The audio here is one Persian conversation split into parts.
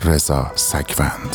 رضا سگوند.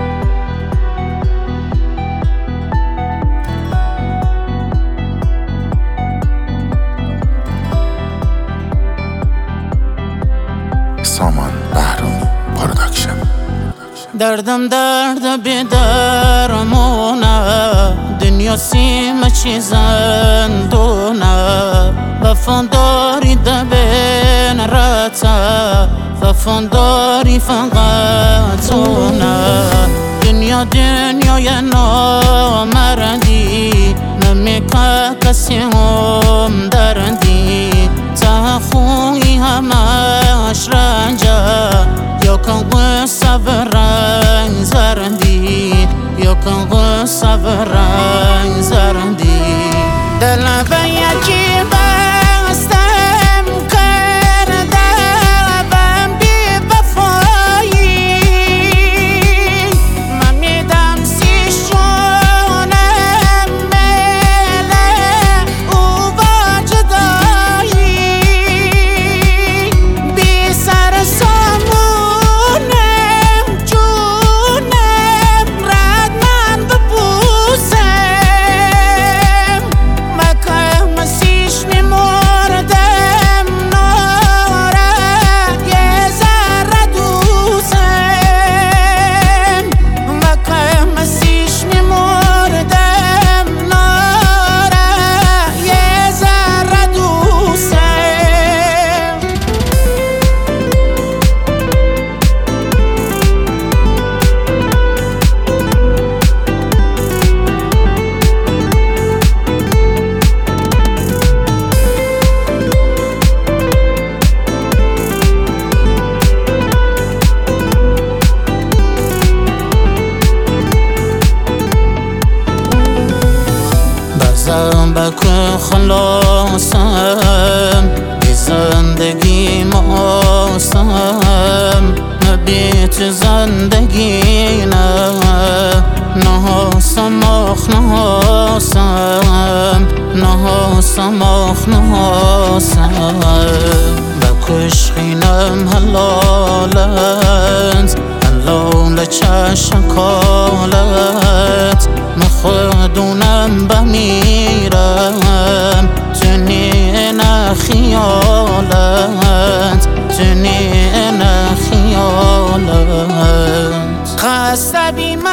سامان بهرامی پروداکشن. دردم درد بی درمونه، دنیا سیم چی زندونه، وفاداری دبین رتا، وفاداری فقط اونه. دنیای نامردی، نمیکه کسی هم درندی، تا خوی همش رنجه، یا کن قصه برنگ زرندی، یا کن قصه برنگ زرندی. دل به یکی بستم کردم بی وفایی، من میدم سیشونم مله او با جدایی، بی سر سامونم جونم رد من بپوسم، مکه مسیش میمردم ناره یه ذره دوسم، مکه مسیش میمردم ناره یه ذره دوسم. بزن بکن خلاصم، بی زندگی ماسم، نبی تو زندگی نه، نهاسم آخ نهاسم، نهاسم آخ نهاسم. بکش خینم حلالت، حلال چشکالت، مخدونم بمیرم، تنی نه خیالت، تنی نه خیالت. خسته بی